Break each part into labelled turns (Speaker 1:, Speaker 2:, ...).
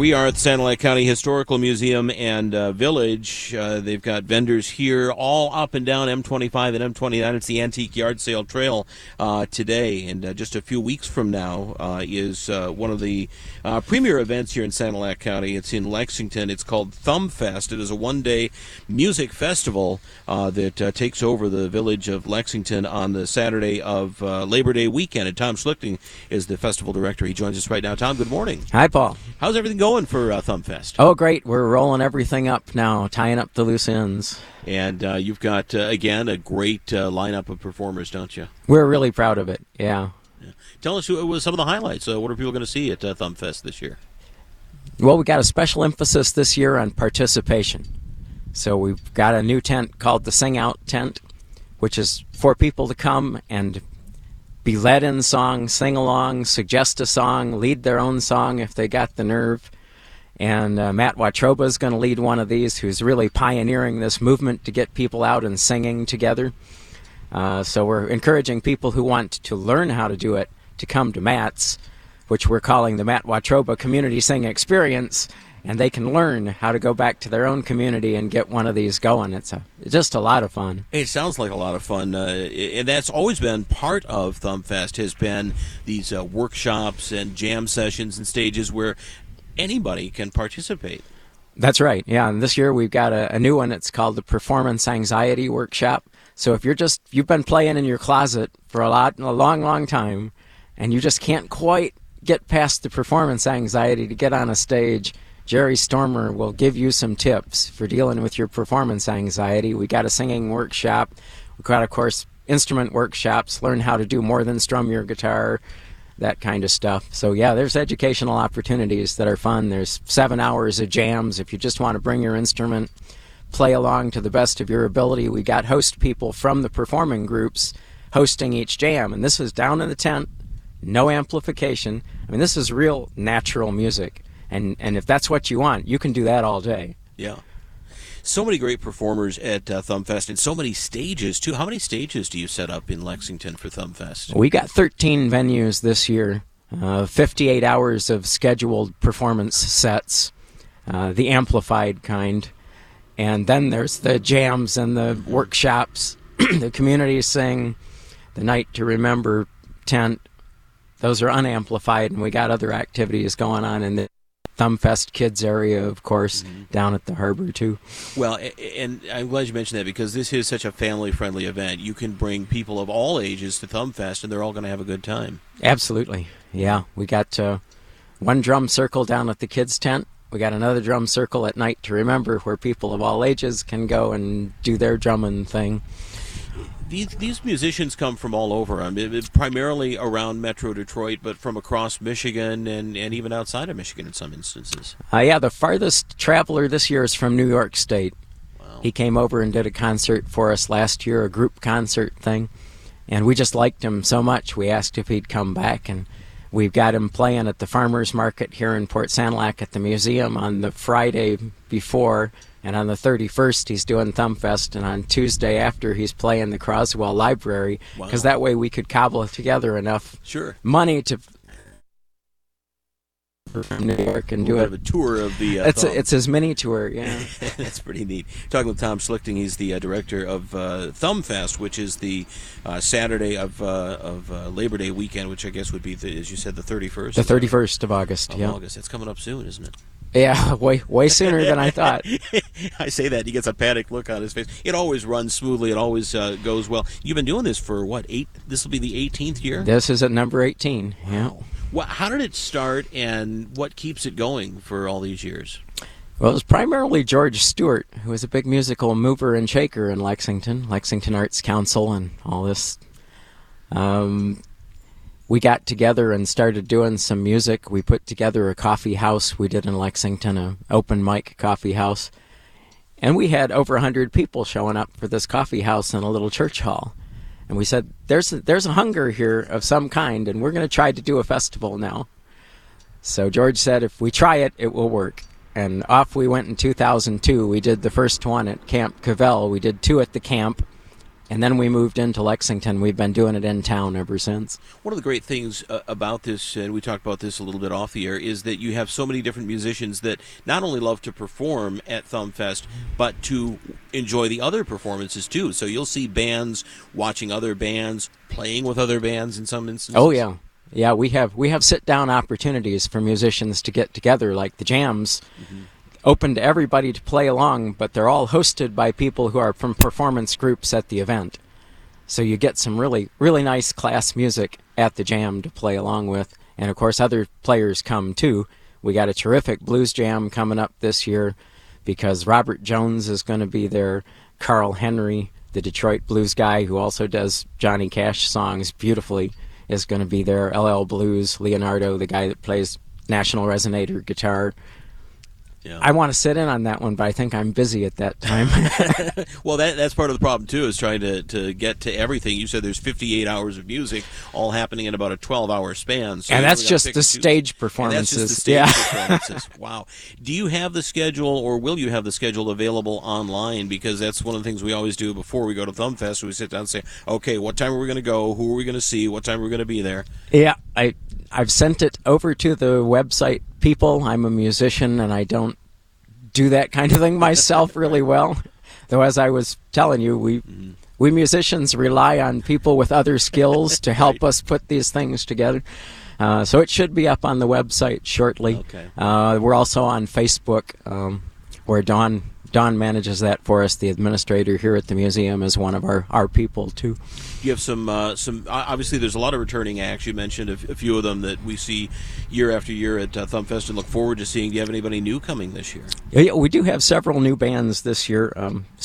Speaker 1: we are at the Sanilac County Historical Museum and Village. They've got vendors here all up and down M25 and M29. It's the Antique Yard Sale Trail today, and just a few weeks from now is one of the premier events here in Sanilac County. It's in Lexington. It's called Thumbfest. It is a one-day music festival that takes over the village of Lexington on the Saturday of Labor Day weekend. And Tom Schlichting is the festival director. He joins us right now. Tom, good morning.
Speaker 2: Hi, Paul.
Speaker 1: How's everything going for Thumbfest?
Speaker 2: Oh, great. We're rolling everything up now, tying up the loose ends.
Speaker 1: And you've got, again, a great lineup of performers, don't you?
Speaker 2: We're really proud of it, yeah.
Speaker 1: Tell us what was some of the highlights. What are people going to see at Thumbfest this year?
Speaker 2: Well, we got a special emphasis this year on participation. So we've got a new tent called the Sing Out Tent, which is for people to come and be led in song, sing along, suggest a song, lead their own song if they got the nerve. And Matt Watroba is going to lead one of these, who's really pioneering this movement to get people out and singing together. So we're encouraging people who want to learn how to do it to come to Matt's, which we're calling the Matt Watroba Community Sing Experience, and they can learn how to go back to their own community and get one of these going. It's just a lot of fun.
Speaker 1: It sounds like a lot of fun, and that's always been part of Thumbfest, has been these workshops and jam sessions and stages where anybody can participate.
Speaker 2: That's right, yeah, and this year we've got a new one. It's called the Performance Anxiety Workshop. So if you've been playing in your closet for a long time, and you just can't quite get past the performance anxiety to get on a stage, Jerry Stormer will give you some tips for dealing with your performance anxiety. We got a singing workshop. We've got, of course, instrument workshops, learn how to do more than strum your guitar, that kind of stuff. So, yeah, there's educational opportunities that are fun. There's 7 hours of jams if you just want to bring your instrument, play along to the best of your ability. We got host people from the performing groups hosting each jam, and this is down in the tent, no amplification. I mean, this is real natural music. And if that's what you want, you can do that all day.
Speaker 1: Yeah. So many great performers at Thumbfest, and so many stages, too. How many stages do you set up in Lexington for Thumbfest?
Speaker 2: We got 13 venues this year, 58 hours of scheduled performance sets, the amplified kind. And then there's the jams and the workshops, the community sing, the Night to Remember tent. Those are unamplified, and we got other activities going on in the Thumbfest Kids area, of course, down at the harbor, too.
Speaker 1: Well, and I'm glad you mentioned that, because this is such a family-friendly event. You can bring people of all ages to Thumbfest, and they're all going to have a good time.
Speaker 2: Absolutely, yeah. We got one drum circle down at the kids' tent. We got another drum circle at Night to Remember, where people of all ages can go and do their drumming thing.
Speaker 1: These musicians come from all over. I mean, primarily around Metro Detroit, but from across Michigan and even outside of Michigan in some instances.
Speaker 2: Yeah, the farthest traveler this year is from New York State.
Speaker 1: Wow.
Speaker 2: He came over and did a concert for us last year, a group concert thing, and we just liked him so much we asked if he'd come back, and we've got him playing at the Farmers Market here in Port Sanilac at the museum on the Friday before. And on the 31st, he's doing Thumbfest, and on Tuesday after, he's playing the Croswell Library, because that way we could cobble together enough money to from New York and do
Speaker 1: a tour of the.
Speaker 2: It's his mini tour, yeah.
Speaker 1: That's pretty neat. Talking with Tom Schlichting, he's the director of Thumbfest, which is the Saturday of Labor Day weekend, which I guess would be, as you said, the 31st.
Speaker 2: The 31st of August.
Speaker 1: Yeah. August. It's coming up soon, isn't it?
Speaker 2: Yeah, way sooner than I thought.
Speaker 1: I say that, he gets a panicked look on his face. It always runs smoothly. It always goes well. You've been doing this for, what, this will be the 18th year?
Speaker 2: This is at number 18, yeah.
Speaker 1: Well, how did it start, and what keeps it going for all these years?
Speaker 2: Well, it was primarily George Stewart, who was a big musical mover and shaker in Lexington Arts Council and all this. We got together and started doing some music. We put together a coffee house we did in Lexington, an open mic coffee house. And we had over 100 people showing up for this coffee house in a little church hall. And we said, there's a hunger here of some kind, and we're going to try to do a festival now. So George said, if we try it, it will work. And off we went in 2002. We did the first one at Camp Cavell. We did two at the camp. And then we moved into Lexington. We've been doing it in town ever since.
Speaker 1: One of the great things about this, and we talked about this a little bit off the air, is that you have so many different musicians that not only love to perform at ThumbFest, but to enjoy the other performances too. So you'll see bands watching other bands, playing with other bands in some instances.
Speaker 2: Oh yeah, yeah. We have sit down opportunities for musicians to get together, like the jams. Mm-hmm. Open to everybody to play along, but they're all hosted by people who are from performance groups at the event. So you get some really, really nice class music at the jam to play along with. And of course other players come too. We got a terrific blues jam coming up this year because Robert Jones is going to be there. Carl Henry, the Detroit blues guy who also does Johnny Cash songs beautifully, is going to be there. LL Blues, Leonardo, the guy that plays National Resonator guitar.
Speaker 1: Yeah.
Speaker 2: I want to sit in on that one, but I think I'm busy at that time.
Speaker 1: Well, that's part of the problem, too, is trying to get to everything. You said there's 58 hours of music all happening in about a 12-hour span. So
Speaker 2: and that's just the stage performances.
Speaker 1: And that's just the stage performances. Wow. Do you have the schedule, or will you have the schedule available online? Because that's one of the things we always do before we go to ThumbFest. We sit down and say, okay, what time are we going to go? Who are we going to see? What time are we going to be there?
Speaker 2: Yeah, I've sent it over to the website people. I'm a musician, and I don't do that kind of thing myself really well. Though, as I was telling you, we musicians rely on people with other skills to help us put these things together. So it should be up on the website shortly.
Speaker 1: Okay.
Speaker 2: We're also on Facebook, where Dawn manages that for us. The administrator here at the museum is one of our people, too.
Speaker 1: You have some obviously there's a lot of returning acts. You mentioned a few of them that we see year after year at ThumbFest and look forward to seeing. Do you have anybody new coming this year?
Speaker 2: Yeah, we do have several new bands this year.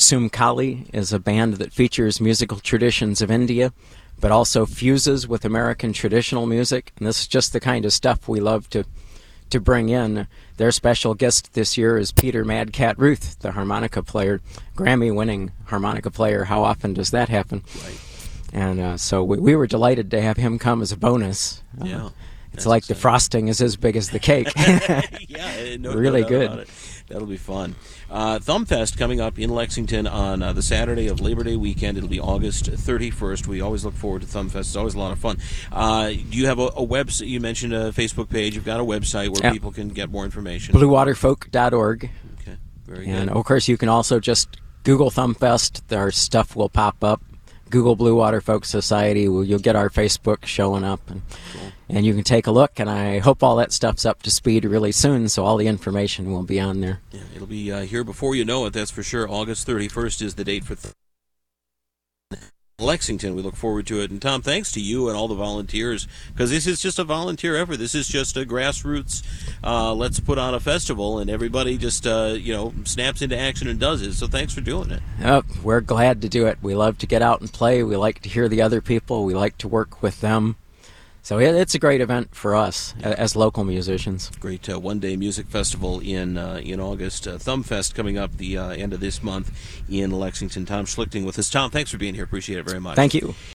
Speaker 2: Sumkali is a band that features musical traditions of India, but also fuses with American traditional music. And this is just the kind of stuff we love to bring in. Their special guest this year is Peter Mad Cat Ruth, the harmonica player, Grammy-winning harmonica player. How often does that happen?
Speaker 1: Right.
Speaker 2: And so we were delighted to have him come as a bonus.
Speaker 1: Yeah.
Speaker 2: It's like exciting. The frosting is as big as the cake.
Speaker 1: Yeah,
Speaker 2: really
Speaker 1: no
Speaker 2: good.
Speaker 1: That'll be fun. ThumbFest coming up in Lexington on the Saturday of Labor Day weekend. It'll be August 31st. We always look forward to ThumbFest. It's always a lot of fun. Do you have a website? You mentioned a Facebook page. You've got a website where people can get more information.
Speaker 2: BlueWaterFolk.org.
Speaker 1: Okay, very good.
Speaker 2: And, of course, you can also just Google ThumbFest. Our stuff will pop up. Google Blue Water Folk Society. You'll get our Facebook showing up. And you can take a look, and I hope all that stuff's up to speed really soon, so all the information will be on there.
Speaker 1: Yeah, it'll be here before you know it, that's for sure. August 31st is the date for Lexington. We look forward to it. And Tom, thanks to you and all the volunteers, because this is just a volunteer effort. This is just a grassroots, let's put on a festival, and everybody just, snaps into action and does it. So thanks for doing it.
Speaker 2: We're glad to do it. We love to get out and play. We like to hear the other people. We like to work with them. So it's a great event for us as local musicians.
Speaker 1: Great one-day music festival in August. ThumbFest coming up the end of this month in Lexington. Tom Schlichting with us. Tom, thanks for being here. Appreciate it very much.
Speaker 2: Thank you.